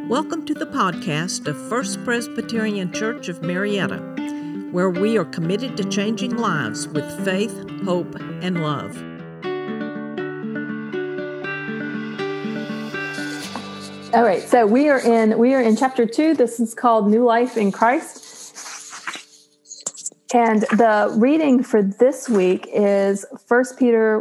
Welcome to the podcast of First Presbyterian Church of Marietta, where we are committed to changing lives with faith, hope, and love. All right, so we are in chapter 2. This is called New Life in Christ. And the reading for this week is 1 Peter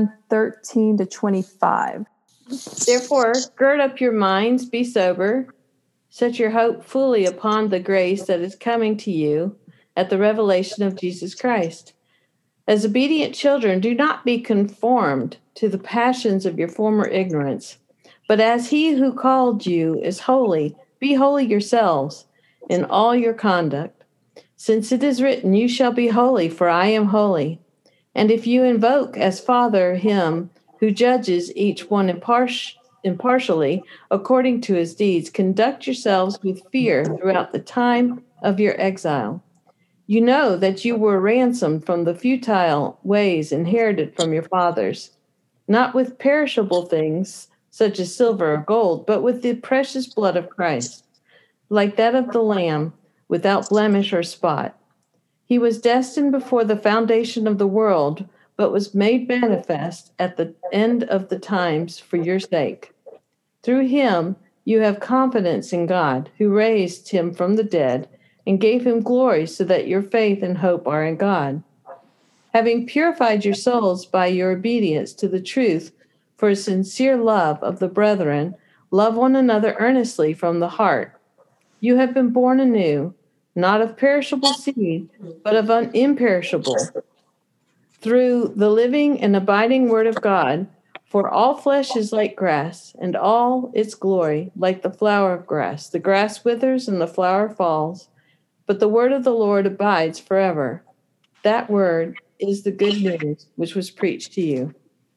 1:13-25. Therefore, gird up your minds, be sober, set your hope fully upon the grace that is coming to you at the revelation of Jesus Christ. As obedient children, do not be conformed to the passions of your former ignorance, but as he who called you is holy, be holy yourselves in all your conduct. Since it is written, you shall be holy, for I am holy. And if you invoke as Father him who judges each one impartially according to his deeds, conduct yourselves with fear throughout the time of your exile. You know that you were ransomed from the futile ways inherited from your fathers, not with perishable things such as silver or gold, but with the precious blood of Christ, like that of the Lamb, without blemish or spot. He was destined before the foundation of the world, but was made manifest at the end of the times for your sake. Through him you have confidence in God, who raised him from the dead and gave him glory, so that your faith and hope are in God. Having purified your souls by your obedience to the truth for a sincere love of the brethren, love one another earnestly from the heart. You have been born anew, not of perishable seed, but of imperishable, through the living and abiding word of God. For all flesh is like grass, and all its glory like the flower of grass. The grass withers and the flower falls, but the word of the Lord abides forever. That word is the good news which was preached to you.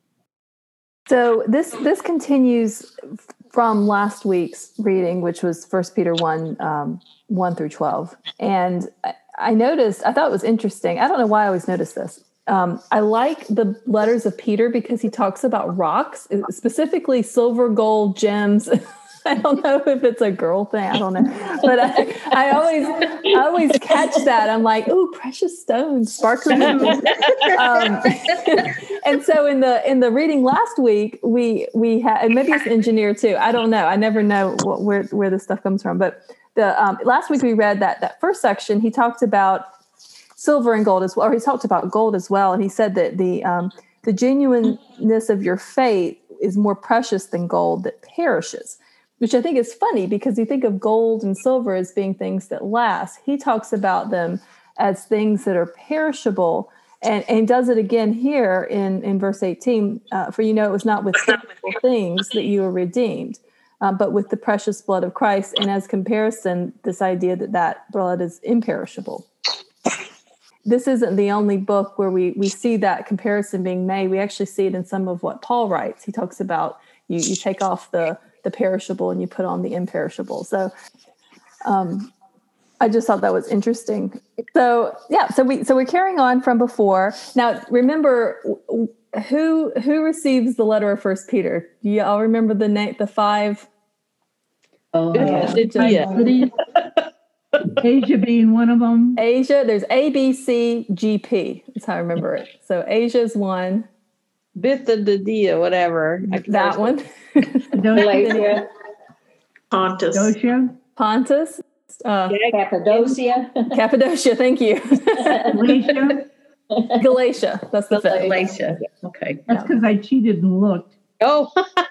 So this continues from last week's reading, which was 1 Peter 1:1-12. And I thought it was interesting. I don't know why I always notice this. I like the letters of Peter because he talks about rocks, specifically silver, gold, gems. I don't know if it's a girl thing. I don't know, but I always catch that. I'm like, oh, precious stones, sparkling. And so in the reading last week, we had, and maybe it's engineered too. I don't know. I never know where this stuff comes from. But the last week we read that first section. He talked about silver and gold as well, or he talked about gold as well, and he said that the genuineness of your faith is more precious than gold that perishes. Which I think is funny because you think of gold and silver as being things that last. He talks about them as things that are perishable, and does it again here in verse 18. For you know it was not with perishable things that you were redeemed, but with the precious blood of Christ. And as comparison, this idea that blood is imperishable. This isn't the only book where we see that comparison being made. We actually see it in some of what Paul writes. He talks about you take off the perishable and you put on the imperishable. So I just thought that was interesting. So yeah, so we're carrying on from before. Now remember who receives the letter of 1 Peter? Do you all remember the five? Asia being one of them. Asia, there's A, B, C, G, P. That's how I remember it. So Asia's one. Bithynia, whatever. That one. Galatia. Pontus. Pontus. Cappadocia. Cappadocia, thank you. Galatia. That's the fifth. Galatia. Okay. That's because I cheated and looked. Oh.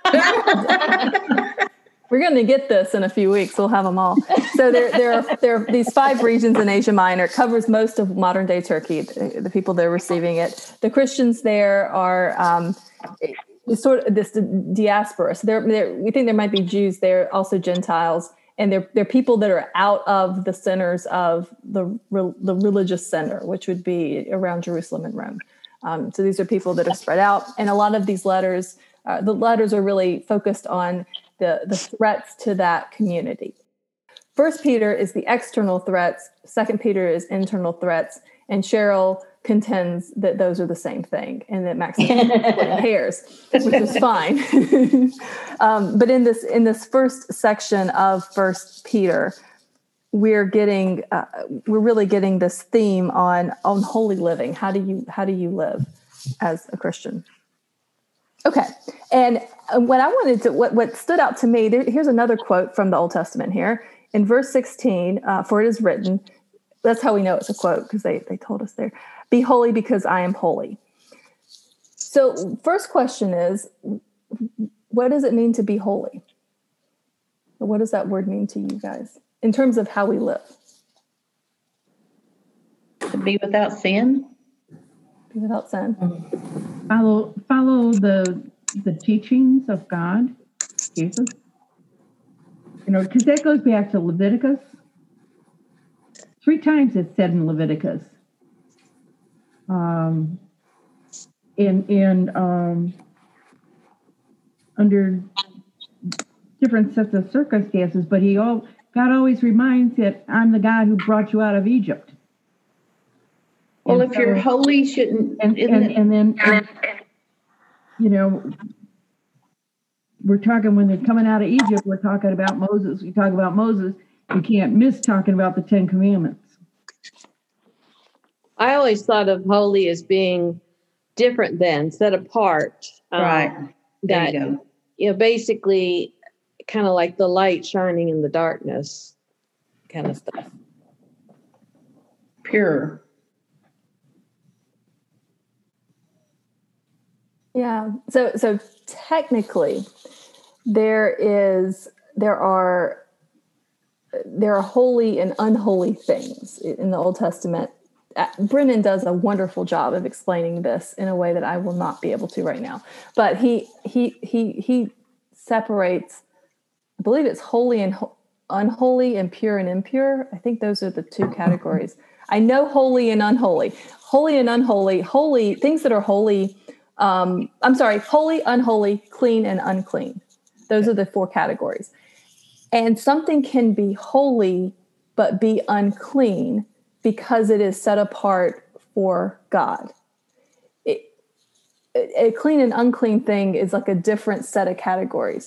We're going to get this in a few weeks. We'll have them all. So there are these five regions in Asia Minor. It covers most of modern day Turkey, the people that are receiving it. The Christians there are sort of this diaspora. So we think there might be Jews there, also Gentiles, and they're people that are out of the centers of the religious center, which would be around Jerusalem and Rome. So these are people that are spread out, and a lot of these letters, the letters are really focused on the threats to that community. 1 Peter is the external threats. 2 Peter is internal threats. And Cheryl contends that those are the same thing, and that Max is splitting hairs, which is fine. But in this first section of First Peter, we're really getting this theme on holy living. How do you live as a Christian? Okay, and what stood out to me, here's another quote from the Old Testament here in verse 16. For it is written, that's how we know it's a quote, because they told us there, "Be holy because I am holy." So first question is, what does it mean to be holy? What does that word mean to you guys in terms of how we live? To be without sin. Be without sin. Follow the teachings of God, Jesus. Because that goes back to Leviticus. 3 times it's said in Leviticus. Under different sets of circumstances, but God always reminds that I'm the God who brought you out of Egypt. Well, if you're holy, shouldn't and then we're talking when they're coming out of Egypt, we're talking about Moses. We talk about Moses. You can't miss talking about the 10 Commandments. I always thought of holy as being different than, set apart. Right. There That, you go. Basically kind of like the light shining in the darkness kind of stuff. Pure. Yeah. So technically, there are holy and unholy things in the Old Testament. Brennan does a wonderful job of explaining this in a way that I will not be able to right now. But he separates, I believe it's holy and unholy, and pure and impure. I think those are the 2 categories. I know holy and unholy. Holy and unholy. Holy, things that are holy. Holy, unholy, clean, and unclean. Those are the 4 categories. And something can be holy but be unclean because it is set apart for God. A clean and unclean thing is like a different set of categories.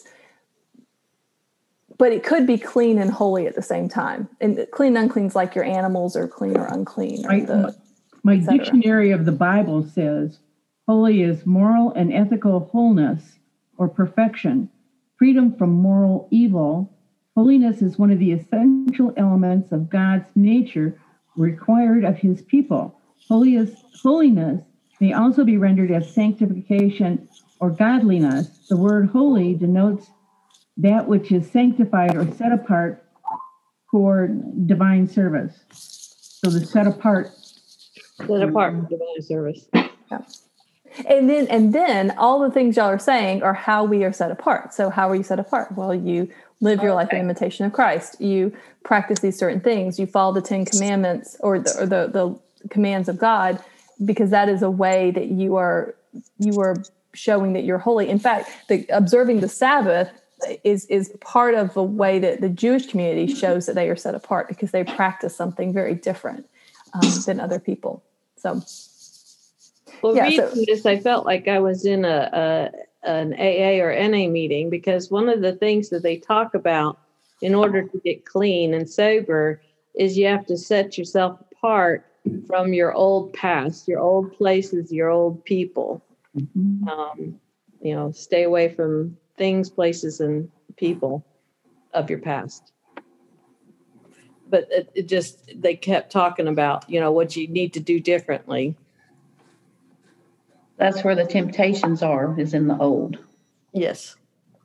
But it could be clean and holy at the same time. And clean and unclean is like your animals are clean or unclean. My dictionary of the Bible says, holy is moral and ethical wholeness or perfection, freedom from moral evil. Holiness is one of the essential elements of God's nature required of his people. Holiness may also be rendered as sanctification or godliness. The word holy denotes that which is sanctified or set apart for divine service. So the set apart Set apart for divine service. Yeah. And then all the things y'all are saying are how we are set apart. So how are you set apart? Well, you live your life in imitation of Christ. You practice these certain things. You follow the 10 Commandments or the commands of God, because that is a way that you are showing that you're holy. In fact, observing the Sabbath is part of the way that the Jewish community shows that they are set apart, because they practice something very different than other people. So, reading this, I felt like I was in an AA or NA meeting, because one of the things that they talk about in order to get clean and sober is you have to set yourself apart from your old past, your old places, your old people. Mm-hmm. Stay away from things, places, and people of your past. But they kept talking about, what you need to do differently. That's where the temptations are, is in the old. Yes.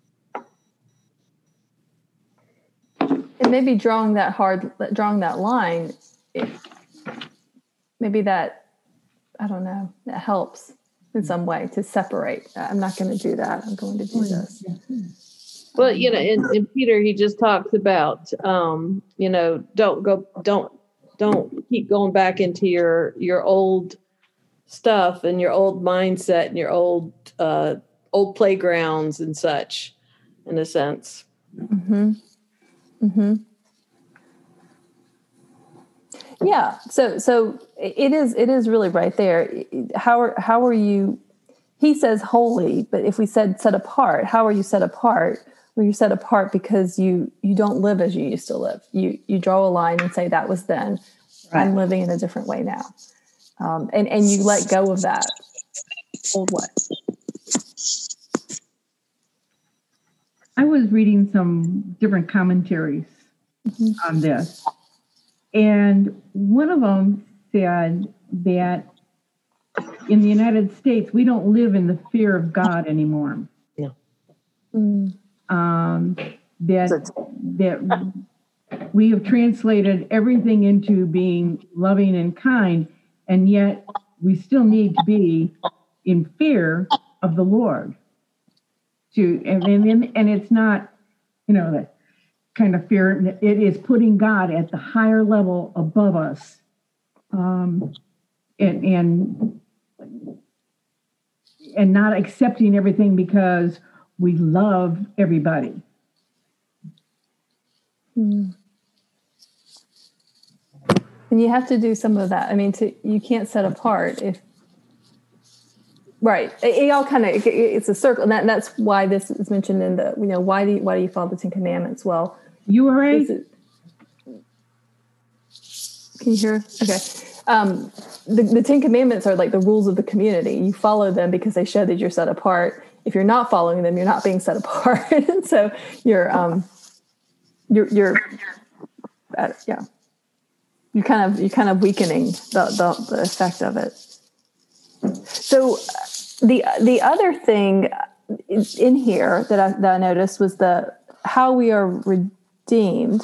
And maybe drawing that line, maybe that, I don't know, that helps in some way to separate. I'm not going to do that. I'm going to do this. Well, in Peter, he just talks about, don't keep going back into your old stuff and your old mindset and your old playgrounds and such, in a sense. Mm-hmm. Mm-hmm. Yeah. So it is really right there. How are you? He says holy, but if we said set apart, how are you set apart? Well, you're set apart because you don't live as you used to live. You draw a line and say that was then. Right. I'm living in a different way now, and you let go of that old way. I was reading some different commentaries on this, and one of them said that in the United States, we don't live in the fear of God anymore. No. That we have translated everything into being loving and kind, and yet we still need to be in fear of the Lord. And it's not, that kind of fear. It is putting God at the higher level above us, and not accepting everything because we love everybody. And you have to do some of that. I mean, you can't set apart if. Right. It all kind of, it's a circle. And that's why this is mentioned in the, why do you follow the 10 Commandments? Well, you all right? Can you hear? Okay. The 10 Commandments are like the rules of the community. You follow them because they show that you're set apart. If you're not following them, you're not being set apart. So you're kind of weakening the effect of it. So the other thing in here that I noticed was how we are redeemed.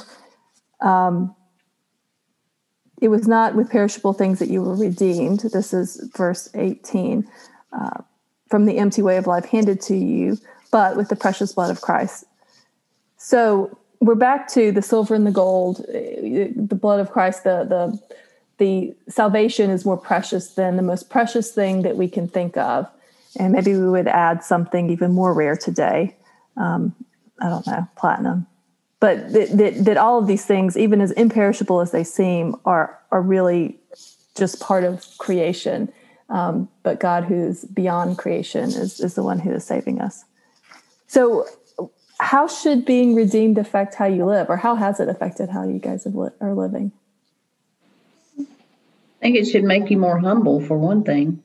It was not with perishable things that you were redeemed. This is verse 18, from the empty way of life handed to you, but with the precious blood of Christ. So we're back to the silver and the gold, the blood of Christ. The salvation is more precious than the most precious thing that we can think of. And maybe we would add something even more rare today. I don't know, platinum. But that all of these things, even as imperishable as they seem, are really just part of creation. But God, who's beyond creation, is the one who is saving us. So how should being redeemed affect how you live? Or how has it affected how you guys are living? I think it should make you more humble, for one thing.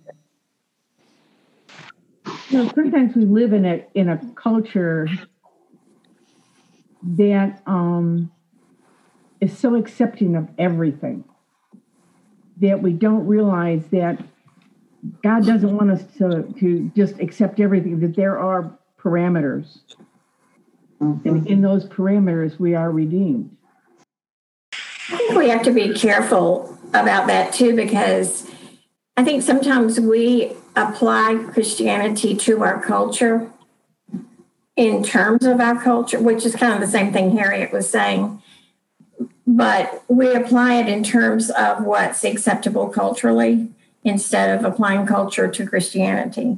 Sometimes we live in a culture that is so accepting of everything that we don't realize that God doesn't want us to just accept everything, that there are parameters. Mm-hmm. And in those parameters, we are redeemed. I think we have to be careful about that too, because I think sometimes we apply Christianity to our culture in terms of our culture, which is kind of the same thing Harriet was saying, but we apply it in terms of what's acceptable culturally instead of applying culture to Christianity.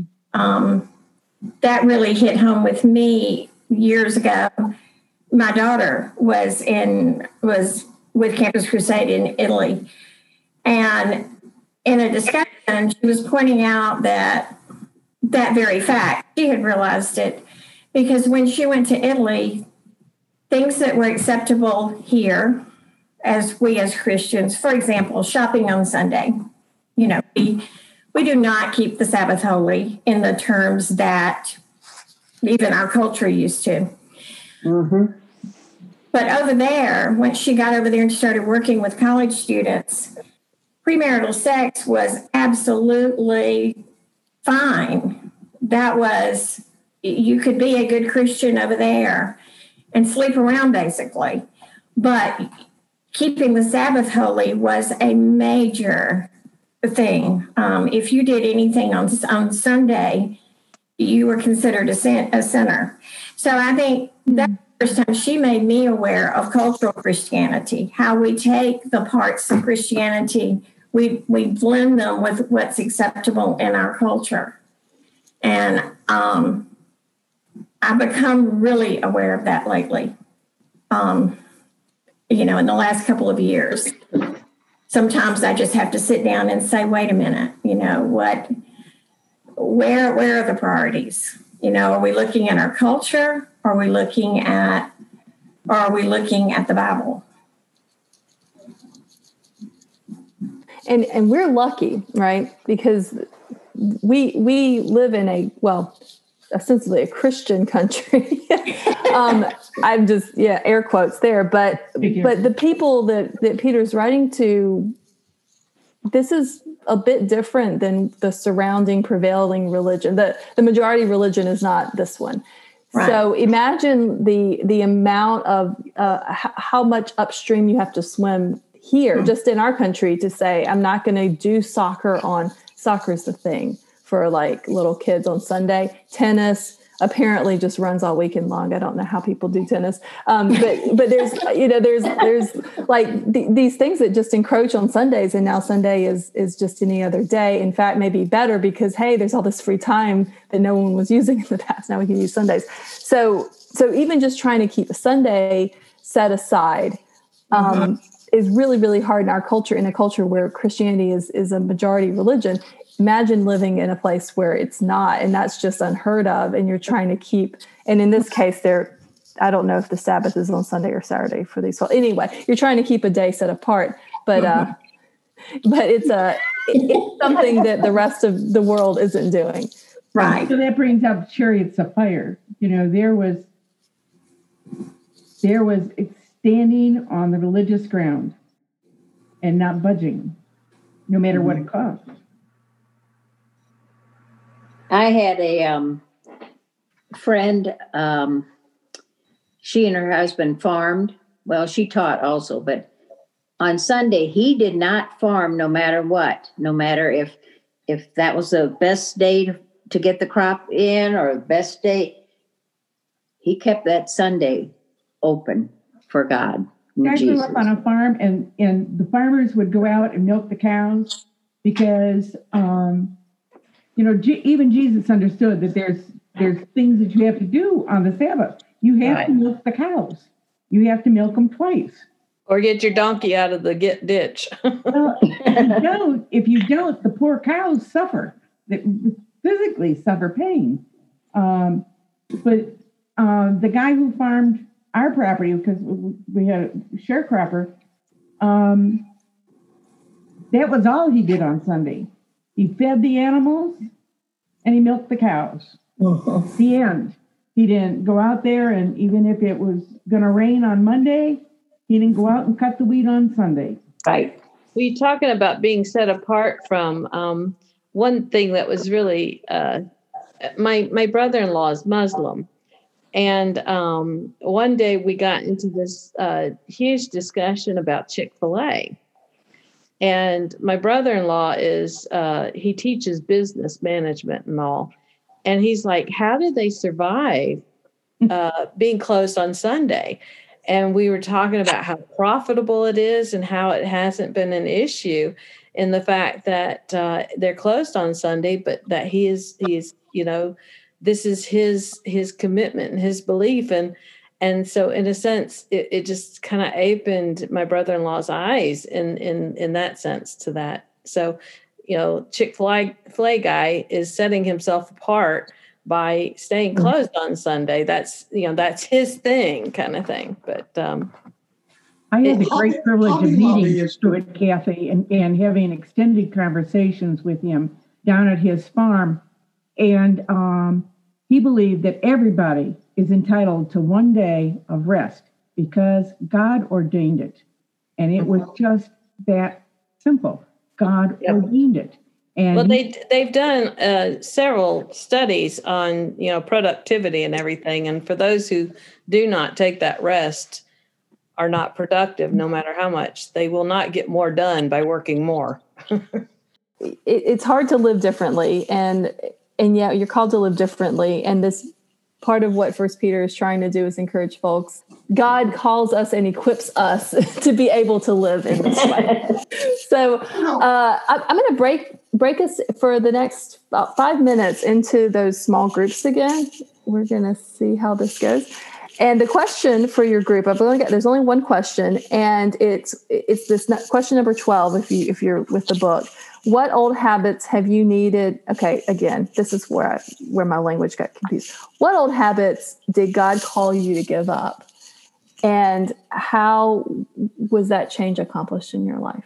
That really hit home with me years ago. My daughter was with Campus Crusade in Italy, and in a discussion, she was pointing out that very fact. She had realized it because when she went to Italy, things that were acceptable here as Christians, for example, shopping on Sunday, we do not keep the Sabbath holy in the terms that even our culture used to. Mm-hmm. But over there, when she got over there and started working with college students, premarital sex was absolutely fine. That was, you could be a good Christian over there and sleep around basically. But keeping the Sabbath holy was a major thing. If you did anything on Sunday, you were considered a sinner. So I think that's the first time she made me aware of cultural Christianity, how we take the parts of Christianity, we blend them with what's acceptable in our culture. And I've become really aware of that lately, in the last couple of years. sometimes I just have to sit down and say, wait a minute, where are the priorities? Are we looking at our culture? Are we looking at the Bible? And we're lucky, right? Because we live in ostensibly a Christian country. I'm just, air quotes there. But the people that Peter's writing to, this is a bit different than the surrounding prevailing religion. The majority religion is not this one. Right. So imagine the amount of how much upstream you have to swim here, just in our country, to say, I'm not going to do soccer's the thing for like little kids on Sunday. Tennis apparently just runs all weekend long. I don't know how people do tennis. But there's like these things that just encroach on Sundays. And now Sunday is just any other day. In fact, maybe better because, hey, there's all this free time that no one was using in the past. Now we can use Sundays. So even just trying to keep a Sunday set aside, is really, really hard in our culture, in a culture where Christianity is a majority religion. Imagine living in a place where it's not, and that's just unheard of. And you're trying to keep, and in this case, I don't know if the Sabbath is on Sunday or Saturday for these. Well, anyway, you're trying to keep a day set apart, but it's something that the rest of the world isn't doing. Right. So that brings up chariots of fire. There was standing on the religious ground and not budging, no matter what it cost. I had a friend, she and her husband farmed. Well, she taught also, but on Sunday, he did not farm no matter what, no matter if that was the best day to get the crop in or the best day. He kept that Sunday open for God. I grew up on a farm, and the farmers would go out and milk the cows because, even Jesus understood that there's things that you have to do on the Sabbath. You have to milk the cows. You have to milk them twice. Or get your donkey out of the ditch. Well, if you don't, the poor cows suffer. They physically suffer pain. But the guy who farmed our property, because we had a sharecropper, that was all he did on Sunday. He fed the animals and he milked the cows. The end. He didn't go out there, and even if it was going to rain on Monday, he didn't go out and cut the wheat on Sunday. Right. We're talking about being set apart from one thing that was really, my brother-in-law is Muslim. And one day we got into this huge discussion about Chick-fil-A. And my brother-in-law he teaches business management and all. And he's like, how did they survive being closed on Sunday? And we were talking about how profitable it is and how it hasn't been an issue in the fact that they're closed on Sunday, but that he is, this is his commitment and his belief. And so in a sense, it just kind of opened my brother-in-law's eyes in that sense to that. So, Chick-fil-A guy is setting himself apart by staying closed on Sunday. That's his thing kind of thing. But I had the great privilege of meeting Stuart Cathy and having extended conversations with him down at his farm. And he believed that everybody is entitled to one day of rest because God ordained it. And it was just that simple. God ordained it. And well, they've done several studies on, productivity and everything. And for those who do not take that rest are not productive, no matter how much. They will not get more done by working more. It's hard to live differently. And yeah, you're called to live differently. And this part of what First Peter is trying to do is encourage folks. God calls us and equips us to be able to live in this way. So I'm going to break us for the next about 5 minutes into those small groups again. We're going to see how this goes. And the question for your group, there's only one question, and it's this question number 12. If you're with the book, what old habits have you needed? Okay, again, this is where my language got confused. What old habits did God call you to give up, and how was that change accomplished in your life?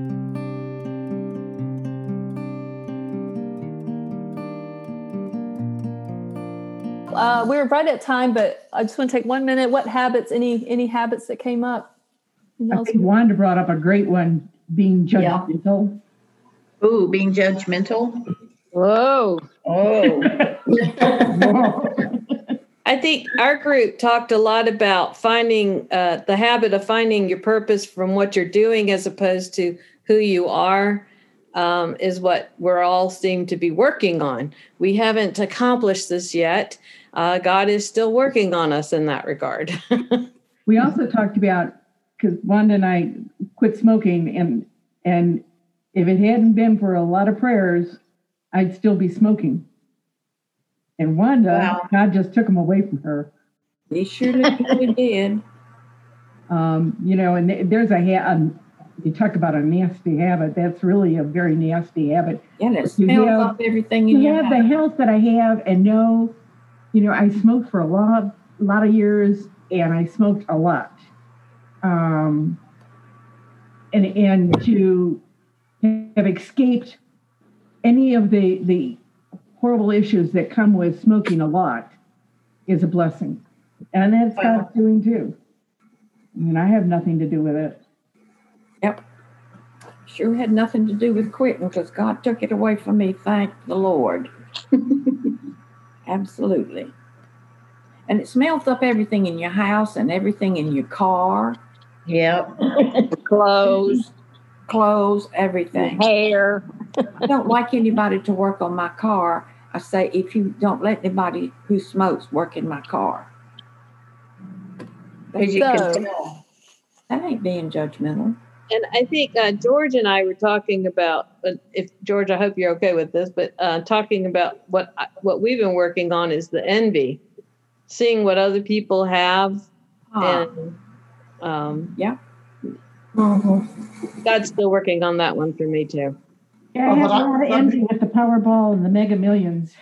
We're right at time, but I just want to take 1 minute. What habits? Any habits that came up? I think Wanda brought up a great one: being judgmental. Yeah. Ooh, being judgmental. Whoa. Oh. I think our group talked a lot about finding the habit of finding your purpose from what you're doing as opposed to who you are. Is what we're all seem to be working on. We haven't accomplished this yet. God is still working on us in that regard. We also talked about, because Wanda and I quit smoking, and if it hadn't been for a lot of prayers, I'd still be smoking. And Wanda, God just took them away from her. He sure did. And there's you talk about a nasty habit. That's really a very nasty habit. Yeah, that smells off everything in your house. To have the health that I have and know, I smoked for a lot of years, and I smoked a lot. And to have escaped any of the horrible issues that come with smoking a lot is a blessing. And that's God's doing too. I have nothing to do with it. Yep. Sure had nothing to do with quitting because God took it away from me. Thank the Lord. Absolutely. And it smells up everything in your house and everything in your car. Yep. Clothes, everything. Hair. I don't like anybody to work on my car. I say, if you don't let anybody who smokes work in my car. That ain't being judgmental. And I think George and I were talking about, if George, I hope you're okay with this, but talking about what we've been working on is the envy, seeing what other people have, and God's still working on that one for me too. Yeah, I have a lot of envy with the Powerball and the Mega Millions.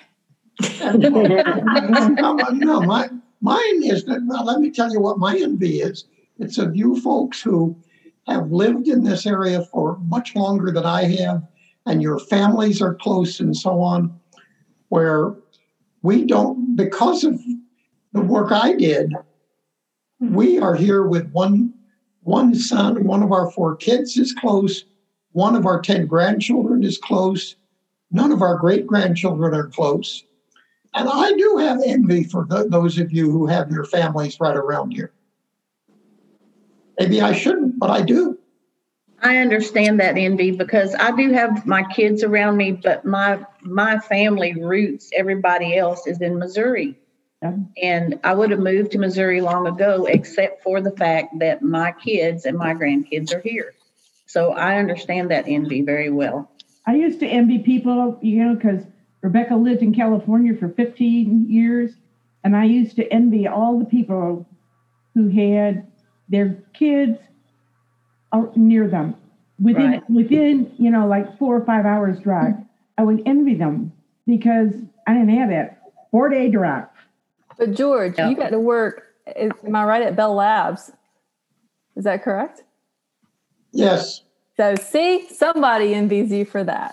No, mine is that. Well, let me tell you what my envy is. It's of you folks who have lived in this area for much longer than I have, and your families are close and so on, where we don't, because of the work I did, we are here with one son. One of our 4 kids is close. One of our 10 grandchildren is close. None of our great-grandchildren are close. And I do have envy for those of you who have your families right around here. Maybe I shouldn't, but I do. I understand that envy because I do have my kids around me, but my family roots, everybody else is in Missouri. Yeah. And I would have moved to Missouri long ago, except for the fact that my kids and my grandkids are here. So I understand that envy very well. I used to envy people, because Rebecca lived in California for 15 years, and I used to envy all the people who had their kids near them within like 4 or 5 hours drive. I would envy them because I didn't have that 4-day drive. But George, you got to work, am I right, at Bell Labs? Is that correct? Yes. So see, somebody envies you for that.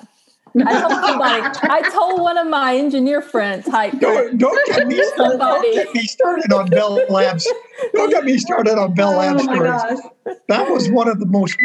I told one of my engineer friends, don't get me started on Bell Labs. Don't get me started on Bell Labs stories. That was one of the most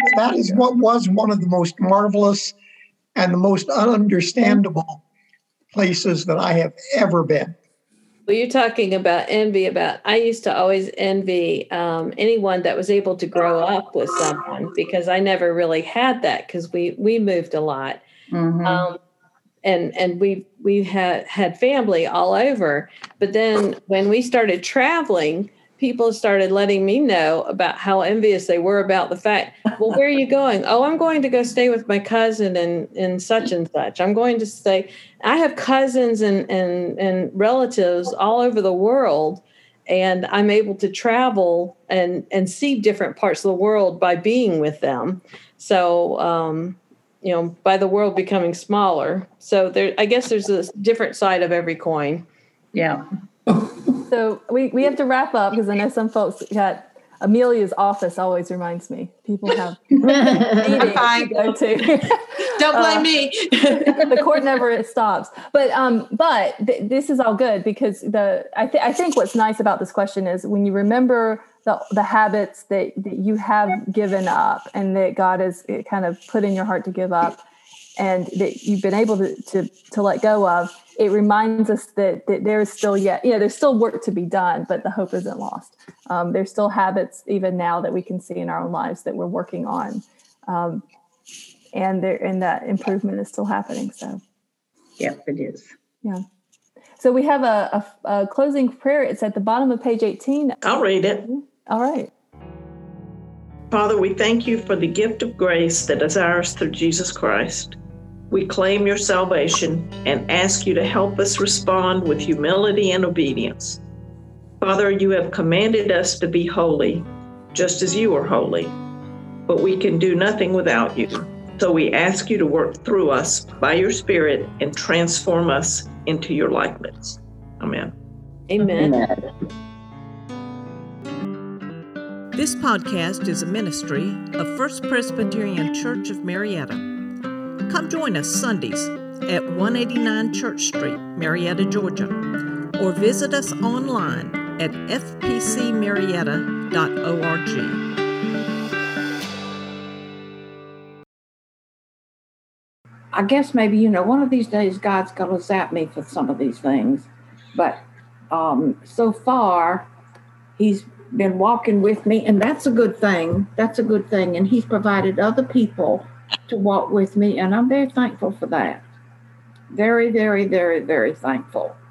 marvelous and the most ununderstandable places that I have ever been. Well, you're talking about envy. I used to always envy anyone that was able to grow up with someone because I never really had that because we moved a lot. Mm-hmm. And we had family all over. But then when we started traveling, people started letting me know about how envious they were about the fact, well, where are you going? Oh, I'm going to go stay with my cousin in such and such. I'm going to stay. I have cousins and relatives all over the world. and I'm able to travel and see different parts of the world by being with them. So, by the world becoming smaller. So I guess there's a different side of every coin. Yeah. So we have to wrap up because I know some folks got Amelia's office always reminds me. People have meetings to go to. Don't blame me. The court never stops. But this is all good because I think what's nice about this question is when you remember the habits that you have given up and that God has kind of put in your heart to give up and that you've been able to let go of, it reminds us that there's still there's still work to be done, but the hope isn't lost. There's still habits even now that we can see in our own lives that we're working on. And that improvement is still happening. So, Yep, it is. Yeah. So we have a closing prayer. It's at the bottom of page 18. I'll read it. All right. Father, we thank you for the gift of grace that is ours through Jesus Christ. We claim your salvation and ask you to help us respond with humility and obedience. Father, you have commanded us to be holy, just as you are holy, but we can do nothing without you. So we ask you to work through us by your Spirit and transform us into your likeness. Amen. Amen. This podcast is a ministry of First Presbyterian Church of Marietta. Come join us Sundays at 189 Church Street, Marietta, Georgia, or visit us online at fpcmarietta.org. I guess maybe, one of these days God's going to zap me for some of these things. But so far, he's been walking with me, and that's a good thing. That's a good thing. And he's provided other people to walk with me, and I'm very thankful for that. Very, very, very, very thankful.